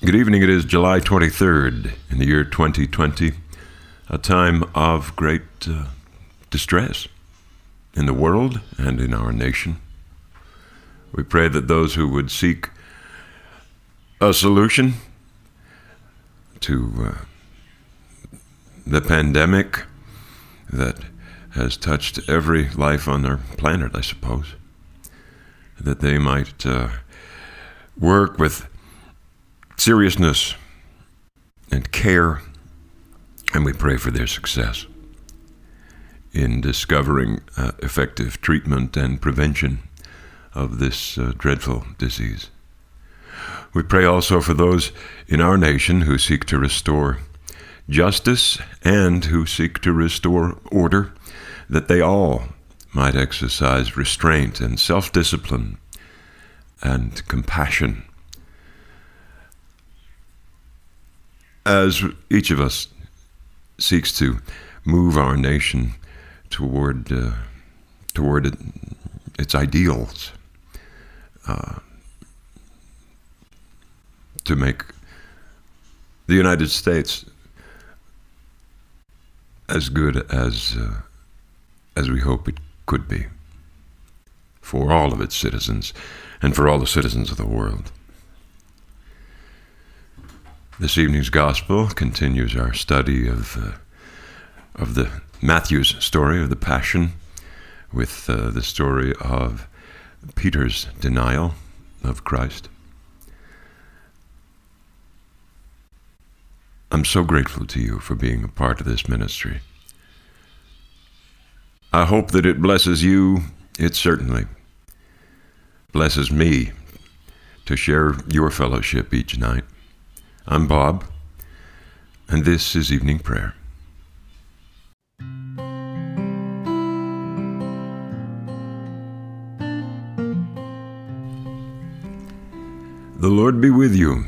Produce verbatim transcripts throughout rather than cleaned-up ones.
Good evening. It is July twenty-third in the year twenty twenty, a time of great uh, distress in the world and in our nation. We pray that those who would seek a solution to uh, the pandemic that has touched every life on our planet, I suppose, that they might uh, work with seriousness and care, and we pray for their success in discovering uh, effective treatment and prevention of this uh, dreadful disease. We pray also for those in our nation who seek to restore justice and who seek to restore order, that they all might exercise restraint and self-discipline and compassion as each of us seeks to move our nation toward uh, toward it, its ideals, uh, to make the United States as good as uh, as we hope it could be for all of its citizens and for all the citizens of the world. This evening's gospel continues our study of uh, of the Matthew's story of the Passion, with uh, the story of Peter's denial of Christ. I'm so grateful to you for being a part of this ministry. I hope that it blesses you. It certainly blesses me to share your fellowship each night. I'm Bob, and this is Evening Prayer. The Lord be with you.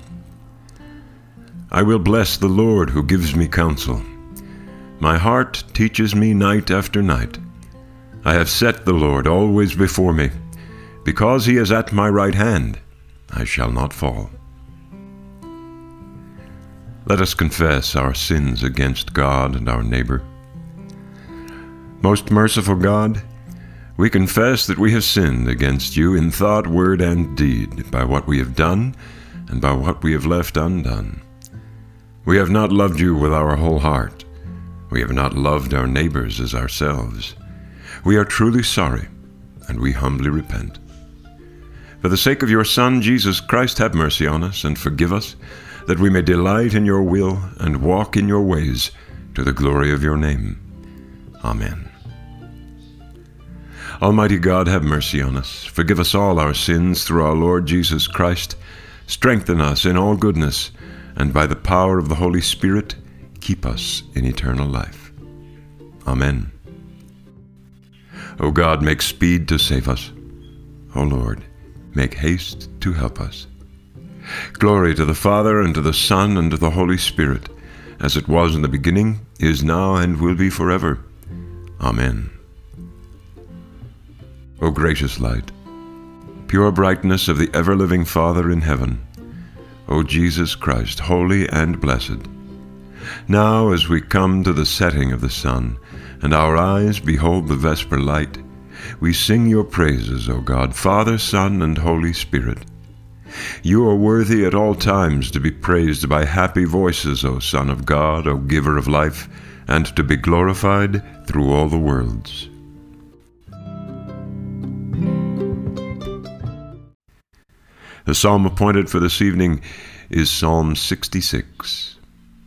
I will bless the Lord who gives me counsel. My heart teaches me night after night. I have set the Lord always before me. Because he is at my right hand, I shall not fall. Let us confess our sins against God and our neighbor. Most merciful God, we confess that we have sinned against you in thought, word, and deed, by what we have done and by what we have left undone. We have not loved you with our whole heart. We have not loved our neighbors as ourselves. We are truly sorry, and we humbly repent. For the sake of your Son, Jesus Christ, have mercy on us and forgive us, that we may delight in your will and walk in your ways to the glory of your name. Amen. Almighty God, have mercy on us. Forgive us all our sins through our Lord Jesus Christ. Strengthen us in all goodness, and by the power of the Holy Spirit, keep us in eternal life. Amen. O God, make speed to save us. O Lord, make haste to help us. Glory to the Father, and to the Son, and to the Holy Spirit, as it was in the beginning, is now, and will be forever. Amen. O gracious light, pure brightness of the ever-living Father in heaven, O Jesus Christ, holy and blessed, now as we come to the setting of the sun, and our eyes behold the vesper light, we sing your praises, O God, Father, Son, and Holy Spirit. You are worthy at all times to be praised by happy voices, O Son of God, O Giver of life, and to be glorified through all the worlds. The psalm appointed for this evening is Psalm sixty-six.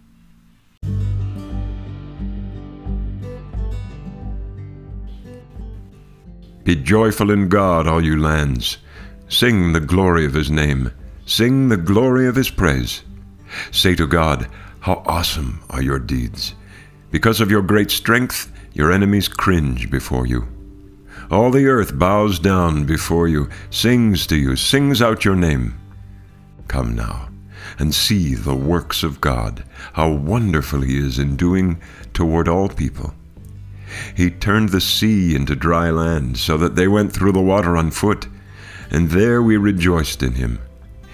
Be joyful in God, all you lands. Sing the glory of his name. Sing the glory of his praise. Say to God, how awesome are your deeds. Because of your great strength, your enemies cringe before you. All the earth bows down before you, sings to you, sings out your name. Come now, and see the works of God, how wonderful he is in doing toward all people. He turned the sea into dry land, so that they went through the water on foot, and there we rejoiced in him.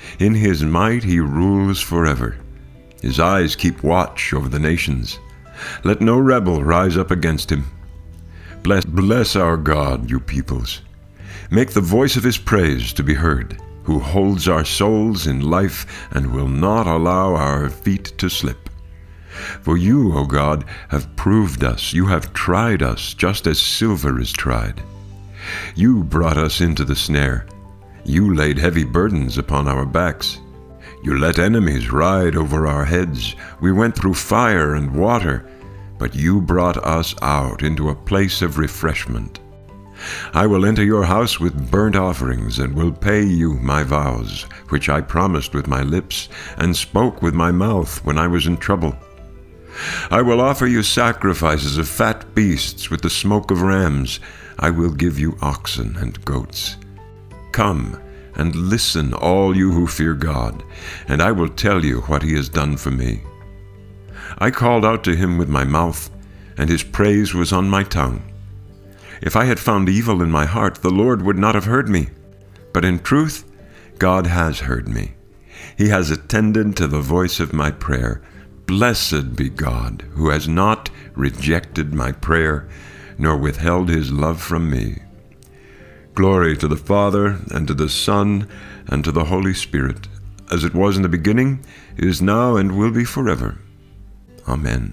In his might he rules forever. His eyes keep watch over the nations. Let no rebel rise up against him. Bless, bless our God, you peoples. Make the voice of his praise to be heard, who holds our souls in life and will not allow our feet to slip. For you, O God, have proved us. You have tried us just as silver is tried. You brought us into the snare. You laid heavy burdens upon our backs. You let enemies ride over our heads. We went through fire and water, but you brought us out into a place of refreshment. I will enter your house with burnt offerings, and will pay you my vows, which I promised with my lips, and spoke with my mouth when I was in trouble. I will offer you sacrifices of fat beasts with the smoke of rams. I will give you oxen and goats. Come and listen, all you who fear God, and I will tell you what he has done for me. I called out to him with my mouth, and his praise was on my tongue. If I had found evil in my heart, the Lord would not have heard me. But in truth, God has heard me. He has attended to the voice of my prayer. Blessed be God, who has not rejected my prayer, nor withheld his love from me. Glory to the Father, and to the Son, and to the Holy Spirit, as it was in the beginning, is now, and will be forever. Amen.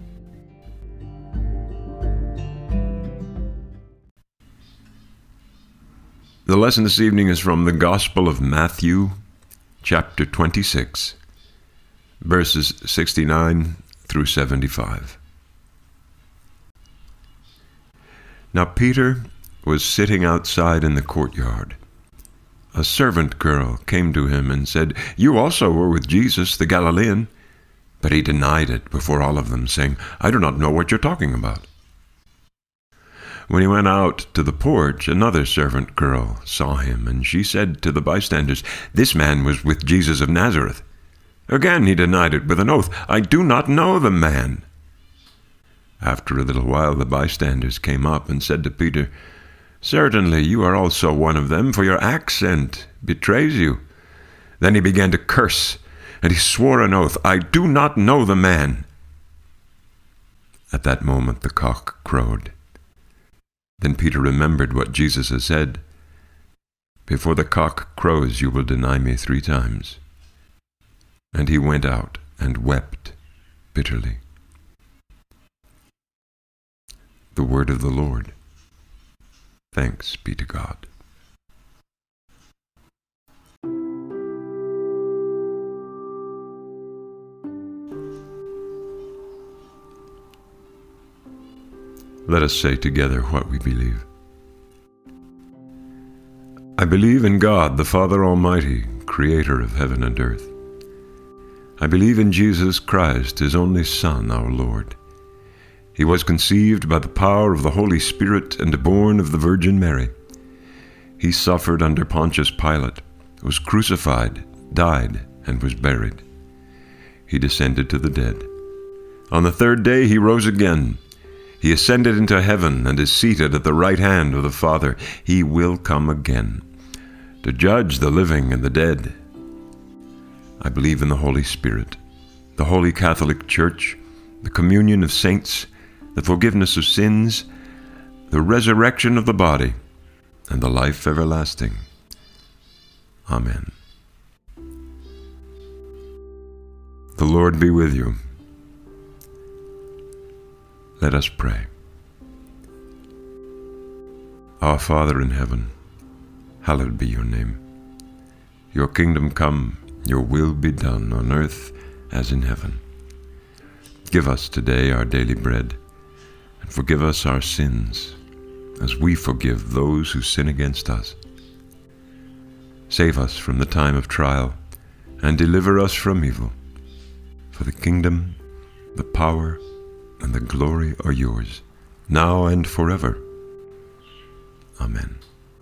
The lesson this evening is from the Gospel of Matthew, chapter twenty-six, verses sixty-nine through seventy-five. Now Peter was sitting outside in the courtyard. A servant girl came to him and said, "You also were with Jesus the Galilean." But he denied it before all of them, saying, "I do not know what you're talking about." When he went out to the porch, another servant girl saw him, and she said to the bystanders, "This man was with Jesus of Nazareth." Again he denied it with an oath, "I do not know the man." After a little while the bystanders came up and said to Peter, "Certainly you are also one of them, for your accent betrays you." Then he began to curse, and he swore an oath, "I do not know the man." At that moment the cock crowed. Then Peter remembered what Jesus had said, "Before the cock crows, you will deny me three times." And he went out and wept bitterly. The word of the Lord. Thanks be to God. Let us say together what we believe. I believe in God, the Father Almighty, creator of heaven and earth. I believe in Jesus Christ, his only Son, our Lord. He was conceived by the power of the Holy Spirit and born of the Virgin Mary. He suffered under Pontius Pilate, was crucified, died, and was buried. He descended to the dead. On the third day he rose again. He ascended into heaven and is seated at the right hand of the Father. He will come again to judge the living and the dead. I believe in the Holy Spirit, the Holy Catholic Church, the communion of saints, the forgiveness of sins, the resurrection of the body, and the life everlasting. Amen. The Lord be with you. Let us pray. Our Father in heaven, hallowed be your name. Your kingdom come, your will be done on earth as in heaven. Give us today our daily bread, and forgive us our sins, as we forgive those who sin against us. Save us from the time of trial, and deliver us from evil. For the kingdom, the power, and the glory are yours, now and forever. Amen.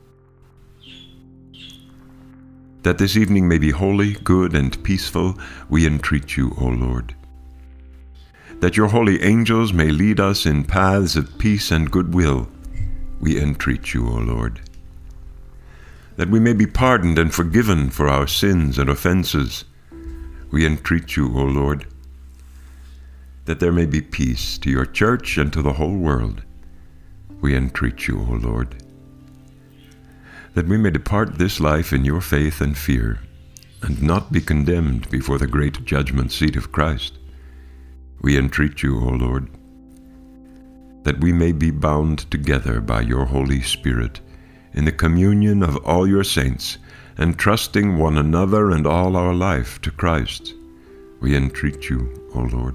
That this evening may be holy, good, and peaceful, we entreat you, O Lord. That your holy angels may lead us in paths of peace and goodwill, we entreat you, O Lord. that we may be pardoned and forgiven for our sins and offenses. We entreat you, O Lord, that there may be peace to your church and to the whole world. We entreat you, O Lord, that we may depart this life in your faith and fear, and not be condemned before the great judgment seat of Christ. We entreat you, O Lord, that we may be bound together by your Holy Spirit in the communion of all your saints, entrusting one another and all our life to Christ. We entreat you, O Lord.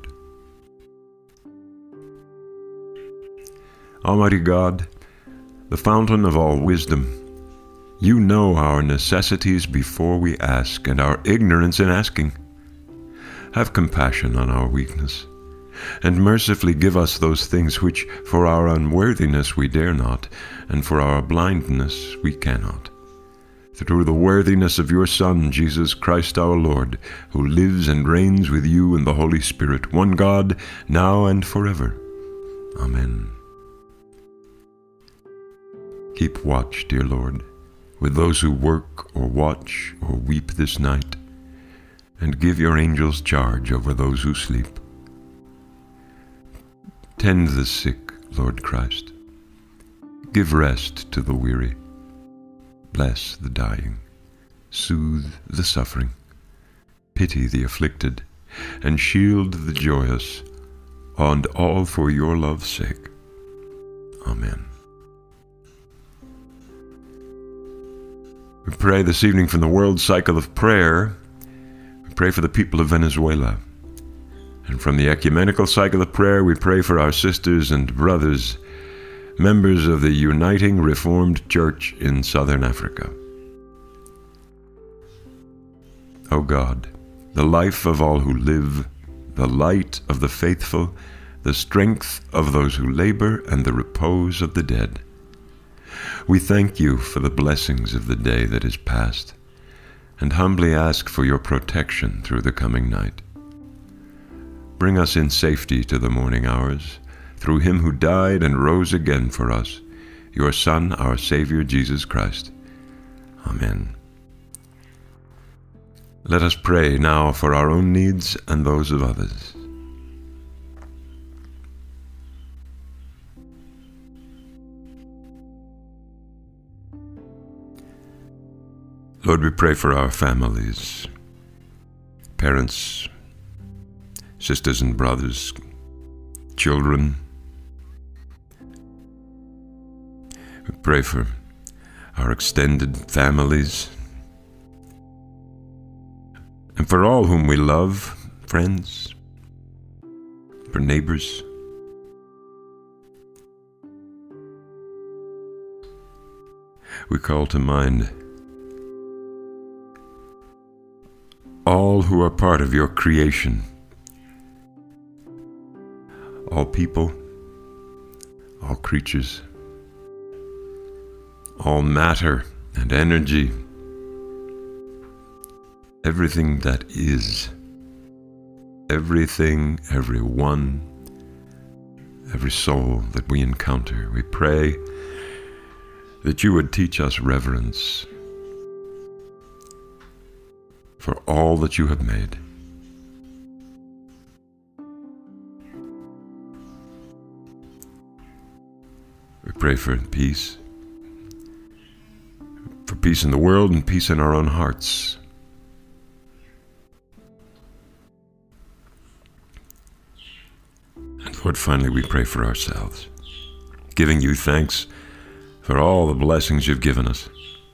Almighty God, the fountain of all wisdom, you know our necessities before we ask, and our ignorance in asking. Have compassion on our weakness, and mercifully give us those things which for our unworthiness we dare not, and for our blindness we cannot. Through the worthiness of your Son, Jesus Christ our Lord, who lives and reigns with you in the Holy Spirit, one God, now and forever. Amen. Keep watch, dear Lord, with those who work or watch or weep this night, and give your angels charge over those who sleep. Tend the sick, Lord Christ. Give rest to the weary. Bless the dying. Soothe the suffering. Pity the afflicted, and shield the joyous, and all for your love's sake. Amen. We pray this evening from the World Cycle of Prayer. We pray for the people of Venezuela. And from the Ecumenical Cycle of Prayer, we pray for our sisters and brothers, members of the Uniting Reformed Church in Southern Africa. O God, the life of all who live, the light of the faithful, the strength of those who labor, and the repose of the dead, we thank you for the blessings of the day that is past, and humbly ask for your protection through the coming night. Bring us in safety to the morning hours, through him who died and rose again for us, your Son, our Savior, Jesus Christ. Amen. Let us pray now for our own needs and those of others. Lord, we pray for our families, parents, sisters and brothers, children. We pray for our extended families, and for all whom we love, friends, for neighbors. We call to mind all who are part of your creation, all people, all creatures, all matter and energy, everything that is, everything, everyone, every soul that we encounter. We pray that you would teach us reverence for all that you have made. We pray for peace, for peace in the world and peace in our own hearts. And Lord, finally we pray for ourselves, giving you thanks for all the blessings you've given us,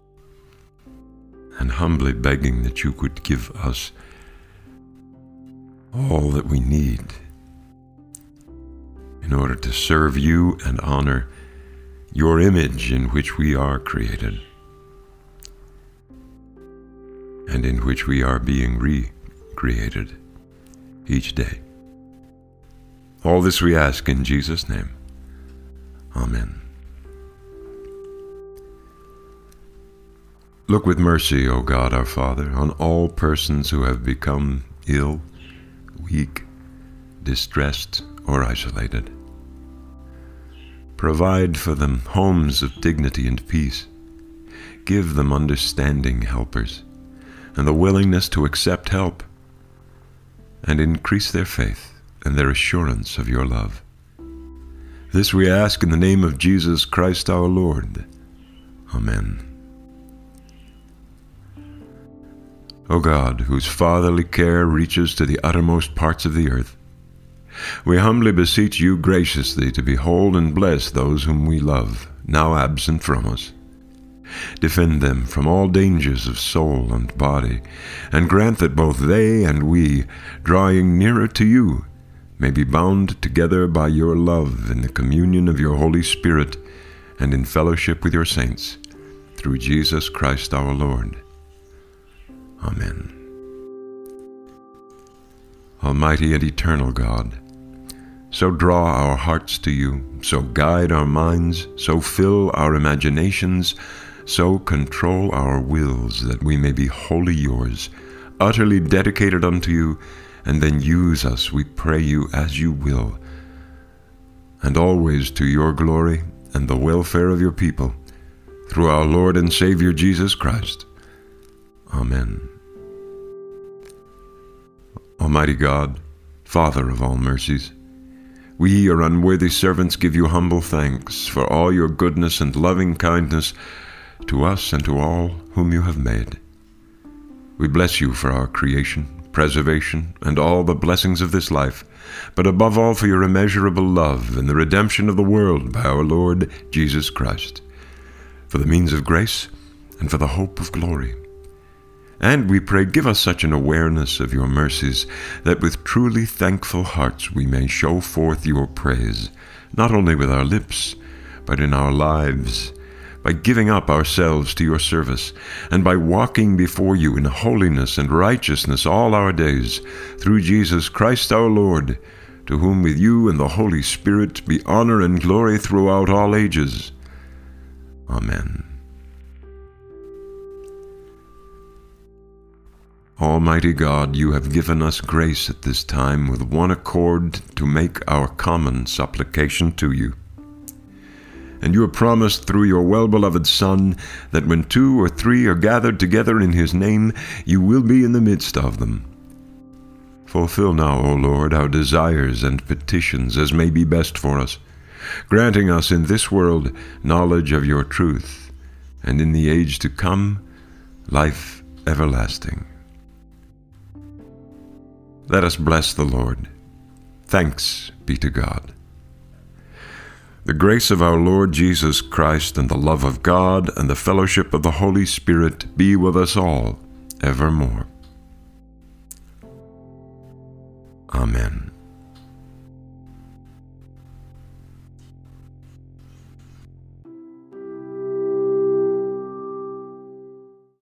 and humbly begging that you could give us all that we need in order to serve you and honor your image in which we are created, and in which we are being recreated each day. All this we ask in Jesus' name. Amen. Look with mercy, O God our Father, on all persons who have become ill, weak, distressed, or isolated. Provide for them homes of dignity and peace. Give them understanding helpers, and the willingness to accept help, and increase their faith and their assurance of your love. This we ask in the name of Jesus Christ our Lord. Amen. O God, whose fatherly care reaches to the uttermost parts of the earth, we humbly beseech you graciously to behold and bless those whom we love, now absent from us. Defend them from all dangers of soul and body, and grant that both they and we, drawing nearer to you, may be bound together by your love in the communion of your Holy Spirit and in fellowship with your saints, through Jesus Christ our Lord. Amen. Almighty and eternal God, so draw our hearts to you, so guide our minds, so fill our imaginations, so control our wills that we may be wholly yours, utterly dedicated unto you, and then use us, we pray you, as you will, and always to your glory and the welfare of your people, through our Lord and Savior Jesus Christ. Amen. Almighty God, Father of all mercies, we, your unworthy servants, give you humble thanks for all your goodness and loving kindness to us and to all whom you have made. We bless you for our creation, preservation, and all the blessings of this life, but above all for your immeasurable love and the redemption of the world by our Lord Jesus Christ, for the means of grace and for the hope of glory. And we pray, give us such an awareness of your mercies that with truly thankful hearts we may show forth your praise, not only with our lips, but in our lives, by giving up ourselves to your service, and by walking before you in holiness and righteousness all our days, through Jesus Christ our Lord, to whom with you and the Holy Spirit be honor and glory throughout all ages. Amen. Almighty God, you have given us grace at this time with one accord to make our common supplication to you. And you have promised through your well-beloved Son that when two or three are gathered together in his name, you will be in the midst of them. Fulfill now, O Lord, our desires and petitions as may be best for us, granting us in this world knowledge of your truth, and in the age to come, life everlasting. Let us bless the Lord. Thanks be to God. The grace of our Lord Jesus Christ and the love of God and the fellowship of the Holy Spirit be with us all evermore. Amen.